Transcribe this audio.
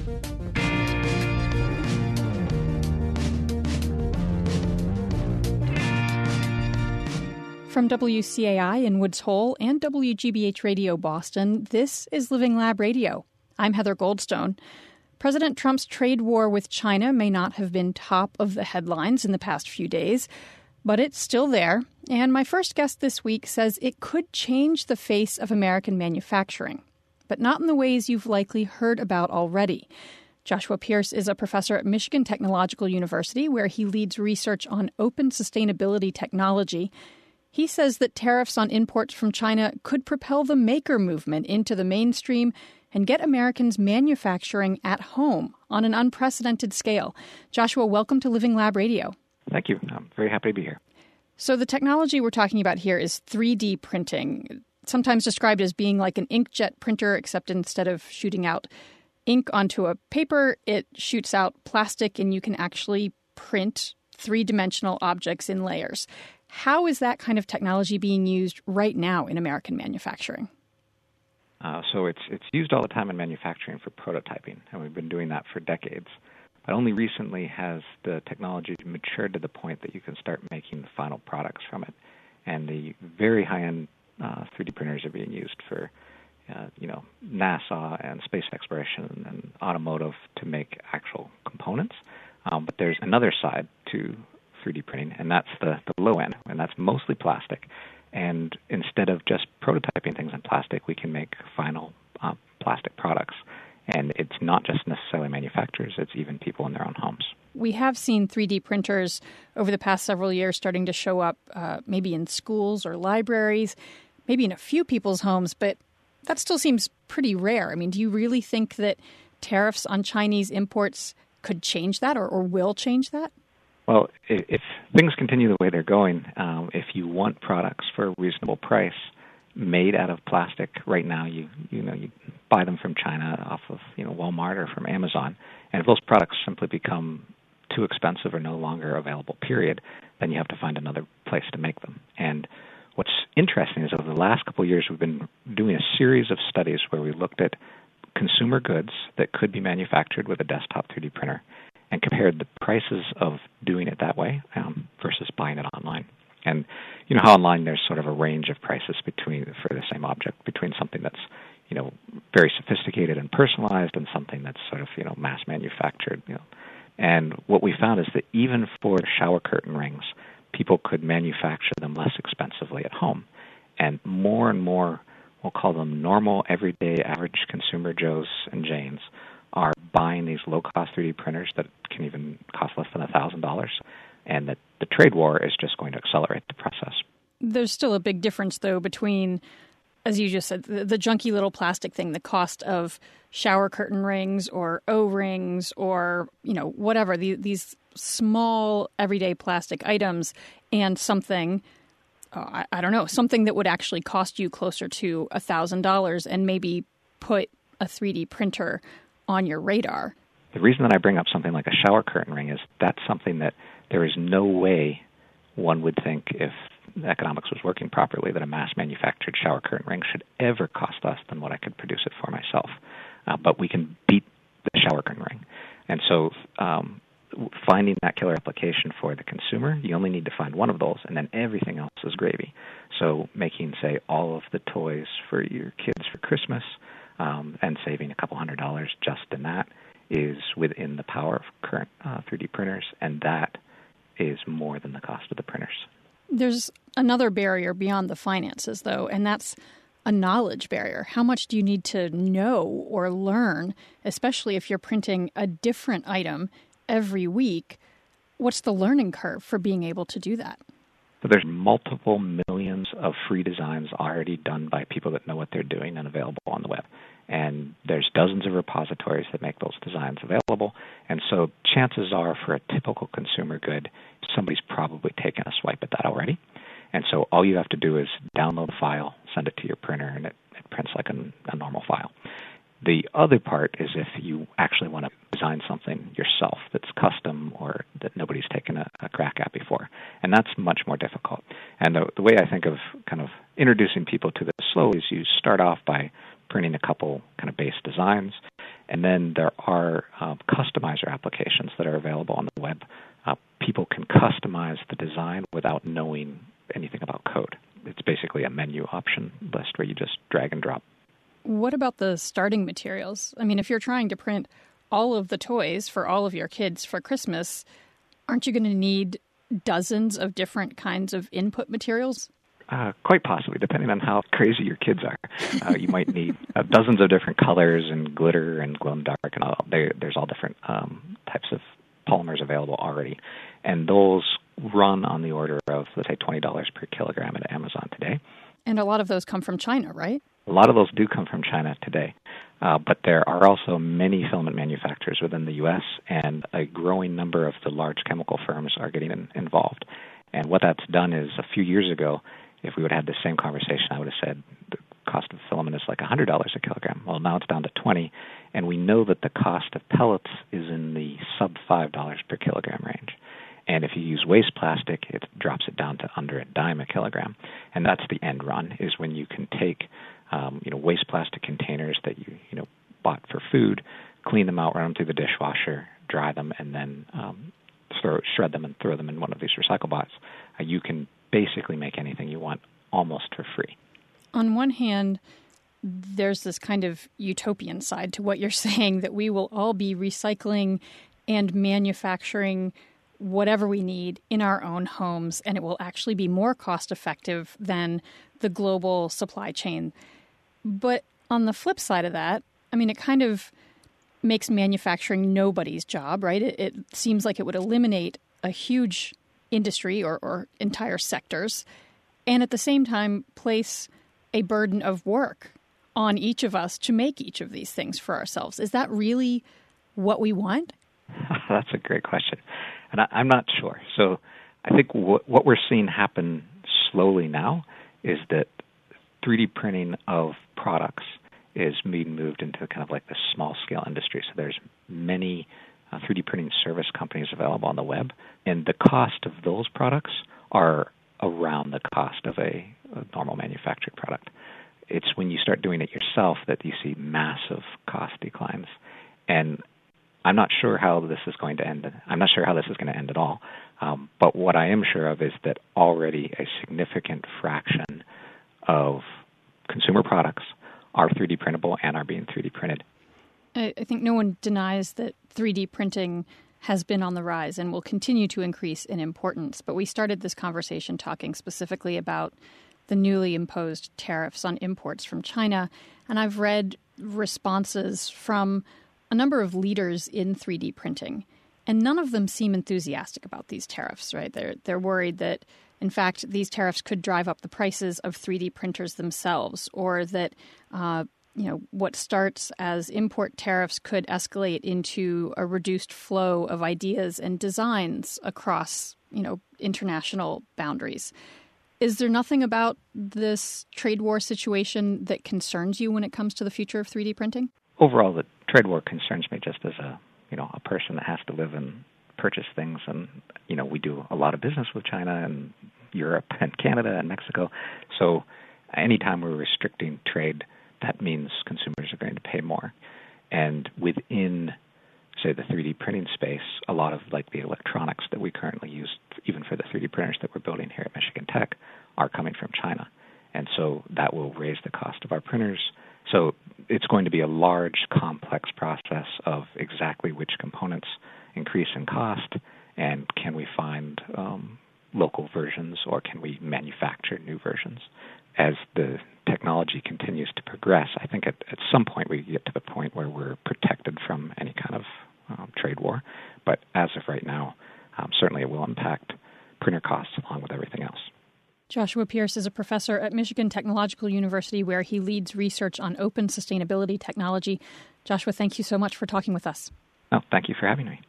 From WCAI in Woods Hole and WGBH Radio Boston, this is Living Lab Radio. I'm Heather Goldstone. President Trump's trade war with China may not have been top of the headlines in the past few days, but it's still there. And my first guest this week says it could change the face of American manufacturing, but not in the ways you've likely heard about already. Joshua Pierce is a professor at Michigan Technological University, where he leads research on open sustainability technology. He says that tariffs on imports from China could propel the maker movement into the mainstream and get Americans manufacturing at home on an unprecedented scale. Joshua, welcome to Living Lab Radio. Thank you. I'm very happy to be here. So the technology we're talking about here is 3D printing, sometimes described as being like an inkjet printer, except instead of shooting out ink onto a paper, it shoots out plastic and you can actually print three-dimensional objects in layers. How is that kind of technology being used right now in American manufacturing? So it's used all the time in manufacturing for prototyping, and we've been doing that for decades. But only recently has the technology matured to the point that you can start making the final products from it. And the very high-end 3D printers are being used for, NASA and space exploration and automotive to make actual components. But there's another side to 3D printing, and that's the low end, and that's mostly plastic. And instead of just prototyping things in plastic, we can make final plastic products. And it's not just necessarily manufacturers, it's even people in their own homes. We have seen 3D printers over the past several years starting to show up maybe in schools or libraries, maybe in a few people's homes, but that still seems pretty rare. I mean, do you really think that tariffs on Chinese imports could change that or will change that? Well, if things continue the way they're going, if you want products for a reasonable price made out of plastic, right now you buy them from China off of Walmart or from Amazon, and if those products simply become too expensive or no longer available, period, then you have to find another place to make them. And what's interesting is over the last couple of years, we've been doing a series of studies where we looked at consumer goods that could be manufactured with a desktop 3D printer and compared the prices of doing it that way versus buying it online. And you know how online there's sort of a range of prices for the same object, between something that's very sophisticated and personalized and something that's sort of mass manufactured. And what we found is that even for shower curtain rings, people could manufacture them less expensively at home. And more, we'll call them normal, everyday, average consumer Joes and Janes, are buying these low-cost 3D printers that can even cost less than $1,000, and that the trade war is just going to accelerate the process. There's still a big difference, though, between, as you just said, the junky little plastic thing, the cost of shower curtain rings or O-rings or, whatever, these small, everyday plastic items, and something, I don't know, something that would actually cost you closer to $1,000 and maybe put a 3D printer on your radar. The reason that I bring up something like a shower curtain ring is that's something that there is no way one would think, if the economics was working properly, that a mass-manufactured shower curtain ring should ever cost less than what I could produce it for myself. But we can beat the shower curtain ring. And so finding that killer application for the consumer, you only need to find one of those, and then everything else is gravy. So making, say, all of the toys for your kids for Christmas, and saving a couple $100 just in that is within the power of current 3D printers, and that is more than the cost of the printers. There's another barrier beyond the finances, though, and that's a knowledge barrier. How much do you need to know or learn, especially if you're printing a different item every week? What's the learning curve for being able to do that? So there's multiple millions of free designs already done by people that know what they're doing and available on the web. And there's dozens of repositories that make those designs available. And so chances are for a typical consumer good, somebody's probably taken a swipe at that already. And so all you have to do is download the file, send it to your printer, and it prints like a normal file. The other part is if you actually want to design something yourself that's custom or that nobody's taken a crack at before. And that's much more difficult. And the way I think of kind of introducing people to this slowly is you start off by printing a couple kind of base designs, And then there are customizer applications that are available on the web. People can customize the design without knowing anything about code. It's basically a menu option list where you just drag and drop. What about the starting materials? I mean, if you're trying to print all of the toys for all of your kids for Christmas, aren't you going to need dozens of different kinds of input materials? Quite possibly, depending on how crazy your kids are. You might need dozens of different colors and glitter and glow in the dark and all. There's all different types of polymers available already. And those run on the order of, let's say, $20 per kilogram at Amazon today. And a lot of those come from China, right? A lot of those do come from China today. But there are also many filament manufacturers within the U.S., and a growing number of the large chemical firms are getting involved. And what that's done is, a few years ago, if we would have had the same conversation, I would have said the cost of filament is like $100 a kilogram. Well, now it's down to $20, and we know that the cost of pellets is in the sub $5 per kilogram range. And if you use waste plastic, it drops it down to under a dime a kilogram. And that's the end run, is when you can take waste plastic containers that you bought for food, clean them out, run them through the dishwasher, dry them, and then shred them and throw them in one of these recycle bots. You can basically make anything you want almost for free. On one hand, there's this kind of utopian side to what you're saying, that we will all be recycling and manufacturing whatever we need in our own homes, and it will actually be more cost effective than the global supply chain. But on the flip side of that, I mean, it kind of makes manufacturing nobody's job, right? It seems like it would eliminate a huge industry or entire sectors, and at the same time place a burden of work on each of us to make each of these things for ourselves. Is that really what we want? That's a great question. And I'm not sure. So I think what we're seeing happen slowly now is that 3D printing of products is being moved into kind of like the small-scale industry. So there's many 3D printing service companies available on the web, and the cost of those products are around the cost of a normal manufactured product. It's when you start doing it yourself that you see massive cost declines. And I'm not sure how this is going to end. I'm not sure how this is going to end at all. But what I am sure of is that already a significant fraction of consumer products are 3D printable and are being 3D printed. I think no one denies that 3D printing has been on the rise and will continue to increase in importance. But we started this conversation talking specifically about the newly imposed tariffs on imports from China. And I've read responses from a number of leaders in 3D printing, and none of them seem enthusiastic about these tariffs, right? They're worried that, in fact, these tariffs could drive up the prices of 3D printers themselves, or that what starts as import tariffs could escalate into a reduced flow of ideas and designs across, international boundaries. Is there nothing about this trade war situation that concerns you when it comes to the future of 3D printing? Overall, the trade war concerns me just as a person that has to live and purchase things. And, we do a lot of business with China and Europe and Canada and Mexico. So anytime we're restricting trade, that means consumers are going to pay more. And within, say, the 3D printing space, a lot of the electronics that we currently use, even for the 3D printers that we're building here at Michigan Tech, are coming from China. And so that will raise the cost of our printers. So it's going to be a large, complex process of exactly which components increase in cost, and can we find local versions, or can we manufacture new versions? As the technology continues to progress, I think at some point we get to the point where we're protected from any kind of trade war. But as of right now, certainly it will impact printer costs along with everything else. Joshua Pearce is a professor at Michigan Technological University, where he leads research on open sustainability technology. Joshua, thank you so much for talking with us. No, thank you for having me.